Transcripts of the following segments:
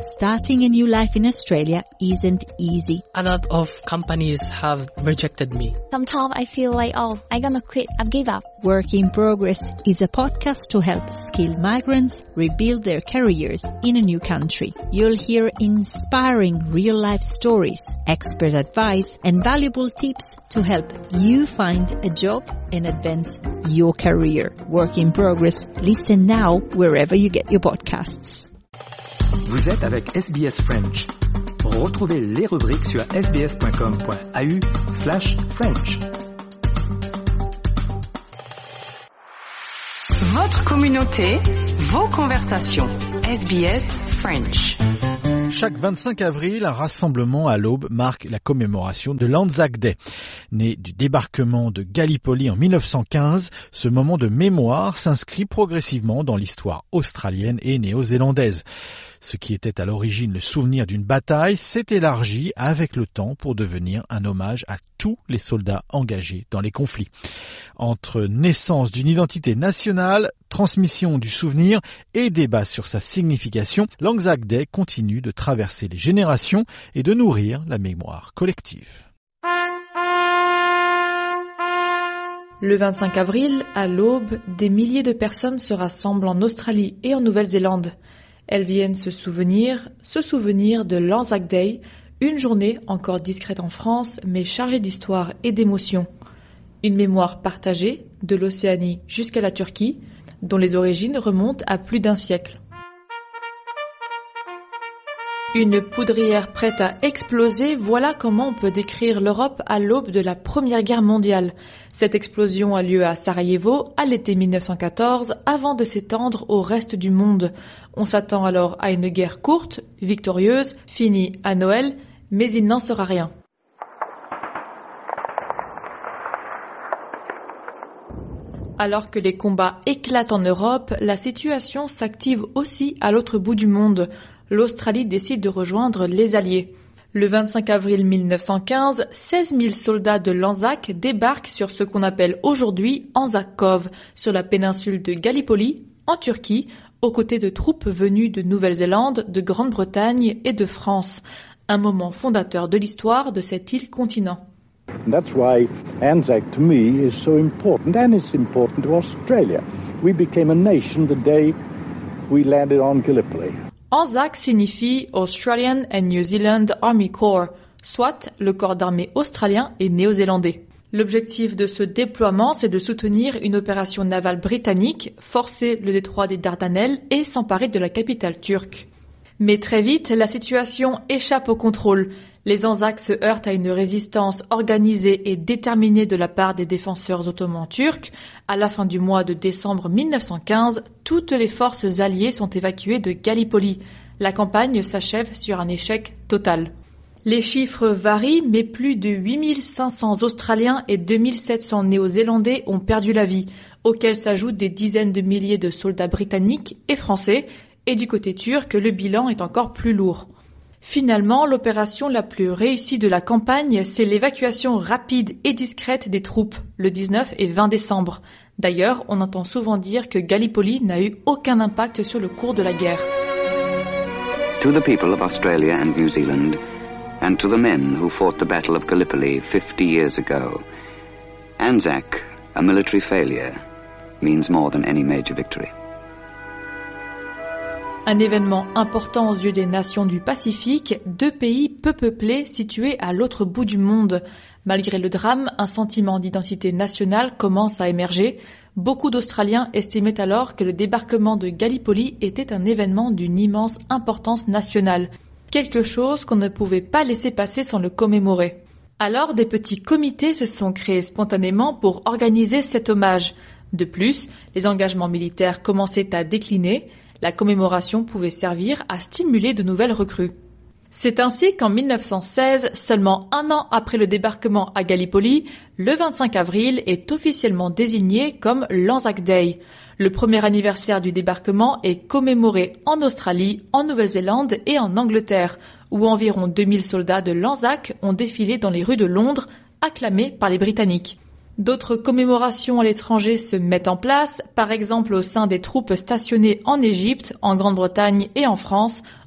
Starting a new life in Australia isn't easy. A lot of companies have rejected me. Sometimes I feel like, I'm gonna quit, I've give up. Work in Progress is a podcast to help skilled migrants rebuild their careers in a new country. You'll hear inspiring real-life stories, expert advice, and valuable tips to help you find a job and advance your career. Work in Progress. Listen now wherever you get your podcasts. Vous êtes avec SBS French. Retrouvez les rubriques sur sbs.com.au/French. Votre communauté, vos conversations. SBS French. Chaque 25 avril, un rassemblement à l'aube marque la commémoration de l'Anzac Day. Né du débarquement de Gallipoli en 1915, ce moment de mémoire s'inscrit progressivement dans l'histoire australienne et néo-zélandaise. Ce qui était à l'origine le souvenir d'une bataille s'est élargi avec le temps pour devenir un hommage à tous les soldats engagés dans les conflits. Entre naissance d'une identité nationale, transmission du souvenir et débat sur sa signification, l'Anzac Day continue de traverser les générations et de nourrir la mémoire collective. Le 25 avril, à l'aube, des milliers de personnes se rassemblent en Australie et en Nouvelle-Zélande. Elles viennent se souvenir de l'Anzac Day, une journée encore discrète en France, mais chargée d'histoire et d'émotions. Une mémoire partagée, de l'Océanie jusqu'à la Turquie, dont les origines remontent à plus d'un siècle. Une poudrière prête à exploser, voilà comment on peut décrire l'Europe à l'aube de la Première Guerre mondiale. Cette explosion a lieu à Sarajevo à l'été 1914 avant de s'étendre au reste du monde. On s'attend alors à une guerre courte, victorieuse, finie à Noël, mais il n'en sera rien. Alors que les combats éclatent en Europe, la situation s'active aussi à l'autre bout du monde. L'Australie décide de rejoindre les Alliés. Le 25 avril 1915, 16 000 soldats de l'Anzac débarquent sur ce qu'on appelle aujourd'hui Anzac Cove, sur la péninsule de Gallipoli, en Turquie, aux côtés de troupes venues de Nouvelle-Zélande, de Grande-Bretagne et de France. Un moment fondateur de l'histoire de cet île-continent. That's why Anzac to me is so important, and it's important to Australia. We became a nation the day we landed on Gallipoli. Anzac signifie Australian and New Zealand Army Corps, soit le corps d'armée australien et néo-zélandais. L'objectif de ce déploiement, c'est de soutenir une opération navale britannique, forcer le détroit des Dardanelles et s'emparer de la capitale turque. Mais très vite, la situation échappe au contrôle. Les Anzacs se heurtent à une résistance organisée et déterminée de la part des défenseurs ottomans turcs. À la fin du mois de décembre 1915, toutes les forces alliées sont évacuées de Gallipoli. La campagne s'achève sur un échec total. Les chiffres varient, mais plus de 8500 Australiens et 2700 Néo-Zélandais ont perdu la vie, auxquels s'ajoutent des dizaines de milliers de soldats britanniques et français. Et du côté turc, le bilan est encore plus lourd. Finalement, l'opération la plus réussie de la campagne, c'est l'évacuation rapide et discrète des troupes, le 19 et 20 décembre. D'ailleurs, on entend souvent dire que Gallipoli n'a eu aucun impact sur le cours de la guerre. To the people of Australia and New Zealand, and to the men who fought the Battle of Gallipoli 50 years ago, Anzac, a military failure, means more than any major victory. Un événement important aux yeux des nations du Pacifique, deux pays peu peuplés situés à l'autre bout du monde. Malgré le drame, un sentiment d'identité nationale commence à émerger. Beaucoup d'Australiens estimaient alors que le débarquement de Gallipoli était un événement d'une immense importance nationale. Quelque chose qu'on ne pouvait pas laisser passer sans le commémorer. Alors, des petits comités se sont créés spontanément pour organiser cet hommage. De plus, les engagements militaires commençaient à décliner. La commémoration pouvait servir à stimuler de nouvelles recrues. C'est ainsi qu'en 1916, seulement un an après le débarquement à Gallipoli, le 25 avril est officiellement désigné comme l'Anzac Day. Le premier anniversaire du débarquement est commémoré en Australie, en Nouvelle-Zélande et en Angleterre, où environ 2000 soldats de l'Anzac ont défilé dans les rues de Londres, acclamés par les Britanniques. D'autres commémorations à l'étranger se mettent en place, par exemple au sein des troupes stationnées en Égypte, en Grande-Bretagne et en France,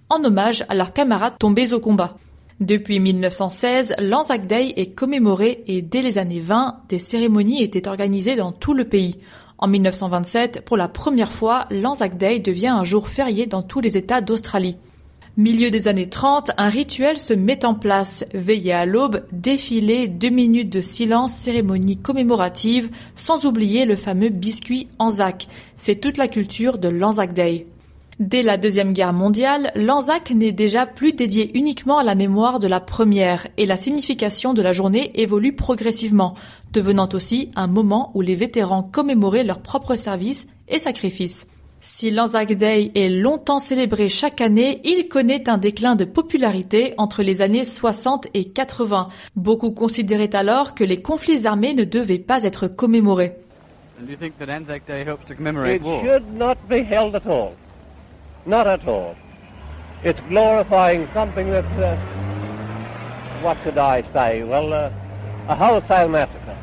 en hommage à leurs camarades tombés au combat. Depuis 1916, l'Anzac Day est commémoré et dès les années 20, des cérémonies étaient organisées dans tout le pays. En 1927, pour la première fois, l'Anzac Day devient un jour férié dans tous les États d'Australie. Milieu des années 30, un rituel se met en place. Veillée à l'aube, défilé, 2 minutes de silence, cérémonie commémorative, sans oublier le fameux biscuit Anzac. C'est toute la culture de l'Anzac Day. Dès la Deuxième Guerre mondiale, l'Anzac n'est déjà plus dédié uniquement à la mémoire de la première et la signification de la journée évolue progressivement, devenant aussi un moment où les vétérans commémoraient leurs propres services et sacrifices. Si l'Anzac Day est longtemps célébré chaque année, il connaît un déclin de popularité entre les années 60 et 80. Beaucoup considéraient alors que les conflits armés ne devaient pas être commémorés. And you think that Anzac Day helps to commemorate war? It should not be held at all. Not at all. It's glorifying something that, what should I say? Well, a wholesale massacre.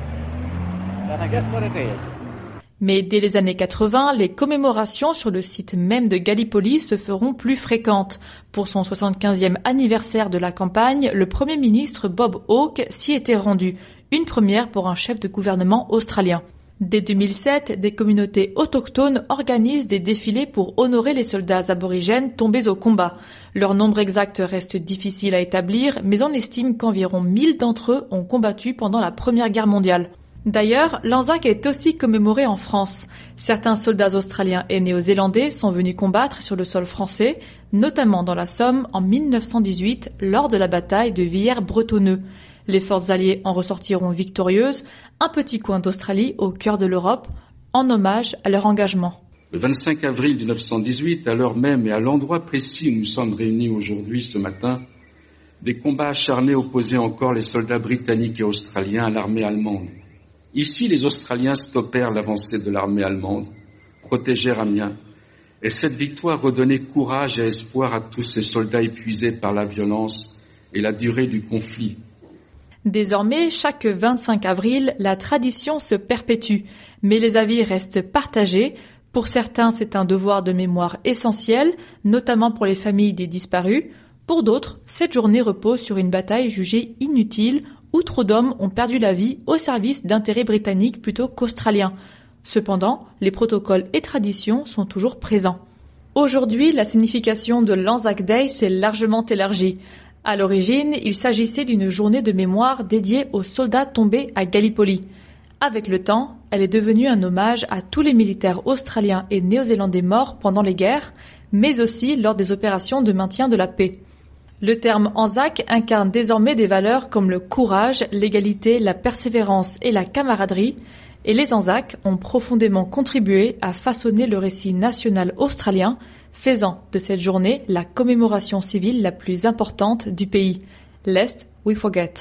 That's just what it is. Mais dès les années 80, les commémorations sur le site même de Gallipoli se feront plus fréquentes. Pour son 75e anniversaire de la campagne, le Premier ministre Bob Hawke s'y était rendu, une première pour un chef de gouvernement australien. Dès 2007, des communautés autochtones organisent des défilés pour honorer les soldats aborigènes tombés au combat. Leur nombre exact reste difficile à établir, mais on estime qu'environ 1000 d'entre eux ont combattu pendant la Première Guerre mondiale. D'ailleurs, l'Anzac est aussi commémoré en France. Certains soldats australiens et néo-zélandais sont venus combattre sur le sol français, notamment dans la Somme en 1918 lors de la bataille de Villers-Bretonneux. Les forces alliées en ressortiront victorieuses, un petit coin d'Australie au cœur de l'Europe, en hommage à leur engagement. Le 25 avril 1918, à l'heure même et à l'endroit précis où nous sommes réunis aujourd'hui ce matin, des combats acharnés opposaient encore les soldats britanniques et australiens à l'armée allemande. Ici, les Australiens stoppèrent l'avancée de l'armée allemande, protégèrent Amiens, et cette victoire redonnait courage et espoir à tous ces soldats épuisés par la violence et la durée du conflit. Désormais, chaque 25 avril, la tradition se perpétue, mais les avis restent partagés. Pour certains, c'est un devoir de mémoire essentiel, notamment pour les familles des disparus. Pour d'autres, cette journée repose sur une bataille jugée inutile, où trop d'hommes ont perdu la vie au service d'intérêts britanniques plutôt qu'australiens. Cependant, les protocoles et traditions sont toujours présents. Aujourd'hui, la signification de l'Anzac Day s'est largement élargie. À l'origine, il s'agissait d'une journée de mémoire dédiée aux soldats tombés à Gallipoli. Avec le temps, elle est devenue un hommage à tous les militaires australiens et néo-zélandais morts pendant les guerres, mais aussi lors des opérations de maintien de la paix. Le terme Anzac incarne désormais des valeurs comme le courage, l'égalité, la persévérance et la camaraderie, et les Anzacs ont profondément contribué à façonner le récit national australien, faisant de cette journée la commémoration civile la plus importante du pays. Lest we forget.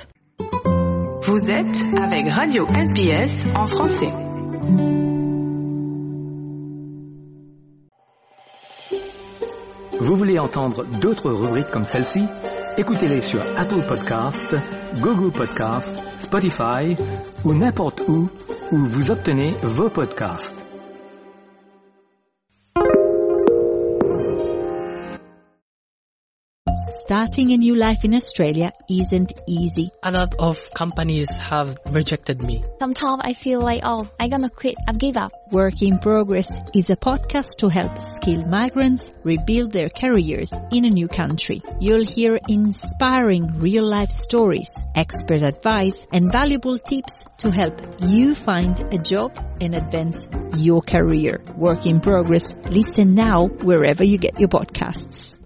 Vous êtes avec Radio SBS en français. Vous voulez entendre d'autres rubriques comme celle-ci? Écoutez-les sur Apple Podcasts, Google Podcasts, Spotify ou n'importe où vous obtenez vos podcasts. Starting a new life in Australia isn't easy. A lot of companies have rejected me. Sometimes I feel like, I'm gonna quit. I've give up. Work in Progress is a podcast to help skilled migrants rebuild their careers in a new country. You'll hear inspiring real-life stories, expert advice, and valuable tips to help you find a job and advance your career. Work in Progress. Listen now wherever you get your podcasts.